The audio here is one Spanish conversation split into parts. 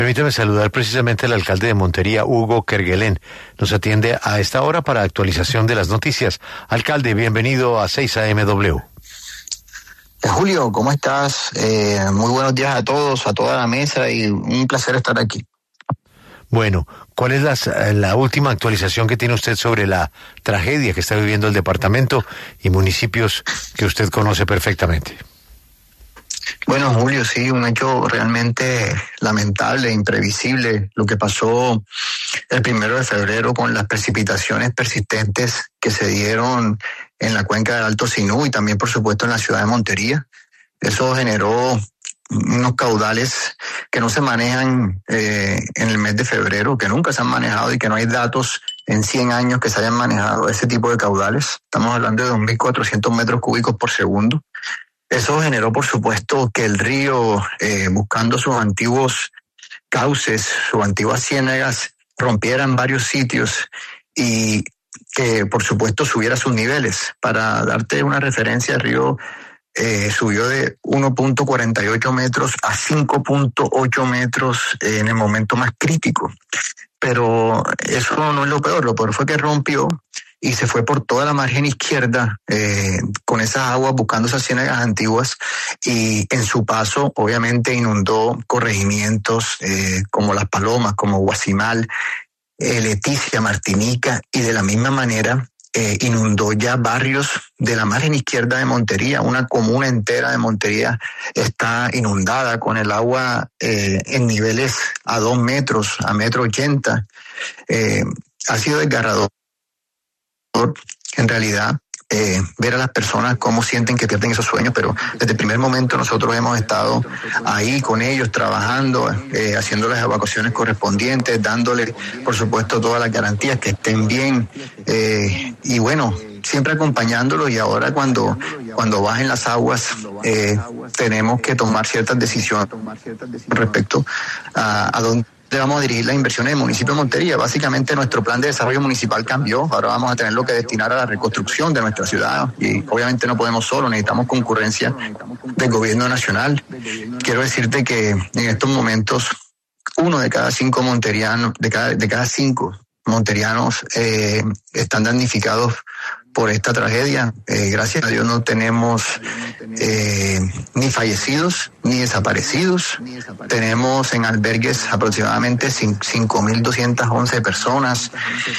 Permítame saludar precisamente al alcalde de Montería, Hugo Kerguelen. Nos atiende a esta hora para actualización de las noticias. Alcalde, bienvenido a 6 AM-W. Julio, ¿cómo estás? Muy buenos días a todos, a toda la mesa, y un placer estar aquí. Bueno, ¿cuál es la última actualización que tiene usted sobre la tragedia que está viviendo el departamento y municipios que usted conoce perfectamente? Bueno, Julio, sí, un hecho realmente lamentable, imprevisible, lo que pasó el 1 de febrero con las precipitaciones persistentes que se dieron en la cuenca del Alto Sinú y también, por supuesto, en la ciudad de Montería. Eso generó unos caudales que no se manejan en el mes de febrero, que nunca se han manejado y que no hay datos en 100 años que se hayan manejado ese tipo de caudales. Estamos hablando de 2.400 metros cúbicos por segundo. Eso generó, por supuesto, que el río, buscando sus antiguos cauces, sus antiguas ciénagas, rompiera en varios sitios y que, por supuesto, subiera sus niveles. Para darte una referencia, el río subió de 1.48 metros a 5.8 metros en el momento más crítico. Pero eso no es lo peor fue que rompió y se fue por toda la margen izquierda con esas aguas buscando esas ciénagas antiguas, y en su paso obviamente inundó corregimientos como Las Palomas, como Guasimal, Leticia, Martinica, y de la misma manera inundó ya barrios de la margen izquierda de Montería. Una comuna entera de Montería está inundada con el agua en niveles a 2 metros, a 1,80 m. Ha sido desgarrador, en realidad, ver a las personas cómo sienten que pierden esos sueños, pero desde el primer momento nosotros hemos estado ahí con ellos, trabajando, haciendo las evacuaciones correspondientes, dándole, por supuesto, todas las garantías, que estén bien, y bueno, siempre acompañándolos. Y ahora cuando bajen las aguas, tenemos que tomar ciertas decisiones respecto a dónde vamos a dirigir las inversiones del municipio de Montería. Básicamente nuestro plan de desarrollo municipal cambió. Ahora vamos a tenerlo que destinar a la reconstrucción de nuestra ciudad, y obviamente no podemos solo, necesitamos concurrencia del gobierno nacional. Quiero decirte que en estos momentos 1 de cada 5 monterianos, de cada 5 monterianos están damnificados por esta tragedia. Gracias a Dios no tenemos ni fallecidos ni desaparecidos. Tenemos en albergues aproximadamente 5.211 personas.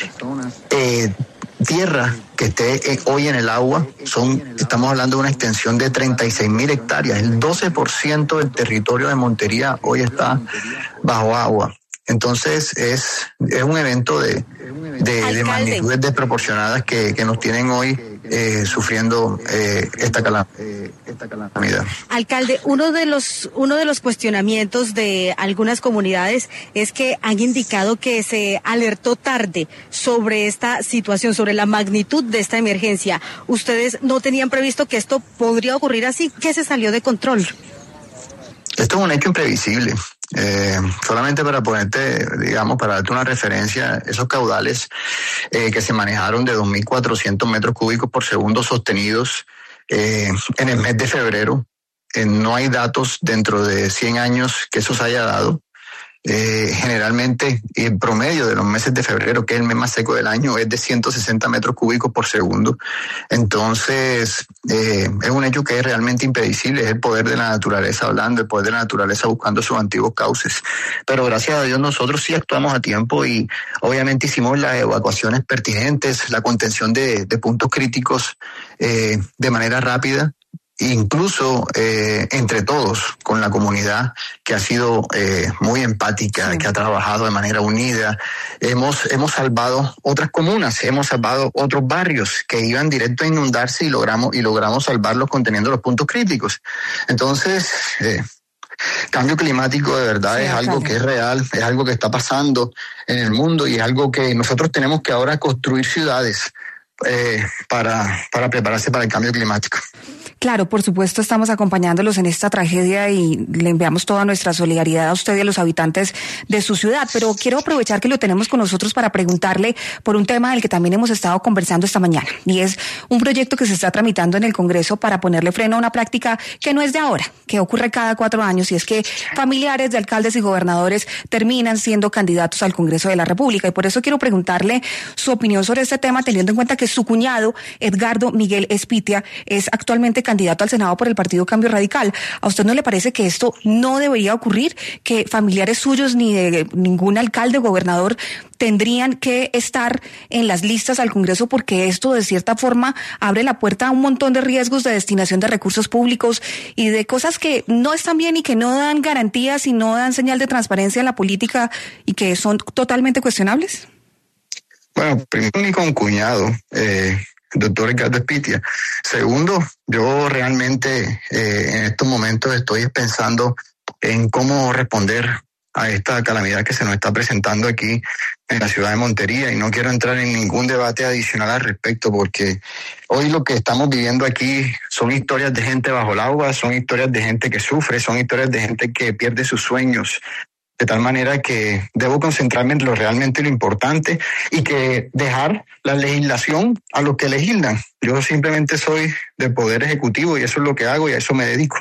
Tierra que esté hoy en el agua, estamos hablando de una extensión de 36.000 hectáreas. El 12% del territorio de Montería hoy está bajo agua. Entonces es un evento de magnitudes desproporcionadas que nos tienen hoy sufriendo esta calamidad. Alcalde, uno de los cuestionamientos de algunas comunidades es que han indicado que se alertó tarde sobre esta situación, sobre la magnitud de esta emergencia. ¿Ustedes no tenían previsto que esto podría ocurrir así? ¿Qué se salió de control? Esto es un hecho imprevisible. Solamente para ponerte, para darte una referencia, esos caudales que se manejaron de 2.400 metros cúbicos por segundo sostenidos en el mes de febrero, no hay datos dentro de 100 años que eso se haya dado. Generalmente el promedio de los meses de febrero, que es el mes más seco del año, es de 160 metros cúbicos por segundo. Entonces es un hecho que es realmente impredecible. Es el poder de la naturaleza hablando, el poder de la naturaleza buscando sus antiguos cauces. Pero gracias a Dios nosotros sí actuamos a tiempo y obviamente hicimos las evacuaciones pertinentes, la contención de puntos críticos de manera rápida. Incluso entre todos, con la comunidad que ha sido muy empática, que ha trabajado de manera unida, hemos salvado otras comunas, hemos salvado otros barrios que iban directo a inundarse y logramos salvarlos conteniendo los puntos críticos. Entonces, cambio climático de verdad es algo que es real, es algo que está pasando en el mundo y es algo que nosotros tenemos que ahora construir ciudades para prepararse para el cambio climático. Claro, por supuesto, estamos acompañándolos en esta tragedia y le enviamos toda nuestra solidaridad a usted y a los habitantes de su ciudad, pero quiero aprovechar que lo tenemos con nosotros para preguntarle por un tema del que también hemos estado conversando esta mañana, y es un proyecto que se está tramitando en el Congreso para ponerle freno a una práctica que no es de ahora, que ocurre cada 4 años, y es que familiares de alcaldes y gobernadores terminan siendo candidatos al Congreso de la República, y por eso quiero preguntarle su opinión sobre este tema, teniendo en cuenta que su cuñado, Edgardo Miguel Espitia, es actualmente candidato al Senado por el Partido Cambio Radical. ¿A usted no le parece que esto no debería ocurrir? ¿Que familiares suyos ni de ningún alcalde o gobernador tendrían que estar en las listas al Congreso, porque esto de cierta forma abre la puerta a un montón de riesgos de destinación de recursos públicos y de cosas que no están bien y que no dan garantías y no dan señal de transparencia en la política y que son totalmente cuestionables? Bueno, primero mi concuñado, doctor Edgardo Espitia. Segundo, yo realmente en estos momentos estoy pensando en cómo responder a esta calamidad que se nos está presentando aquí en la ciudad de Montería, y no quiero entrar en ningún debate adicional al respecto, porque hoy lo que estamos viviendo aquí son historias de gente bajo el agua, son historias de gente que sufre, son historias de gente que pierde sus sueños, de tal manera que debo concentrarme en lo realmente lo importante y que dejar la legislación a los que legislan. Yo simplemente soy del Poder Ejecutivo y eso es lo que hago y a eso me dedico.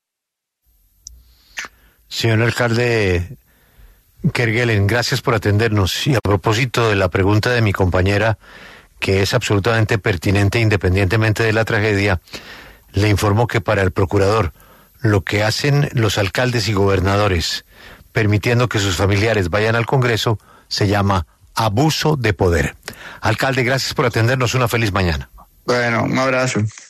Señor alcalde Kerguelen, gracias por atendernos. Y a propósito de la pregunta de mi compañera, que es absolutamente pertinente independientemente de la tragedia, le informo que para el procurador, lo que hacen los alcaldes y gobernadores permitiendo que sus familiares vayan al Congreso se llama abuso de poder. Alcalde, gracias por atendernos. Una feliz mañana. Bueno, un abrazo.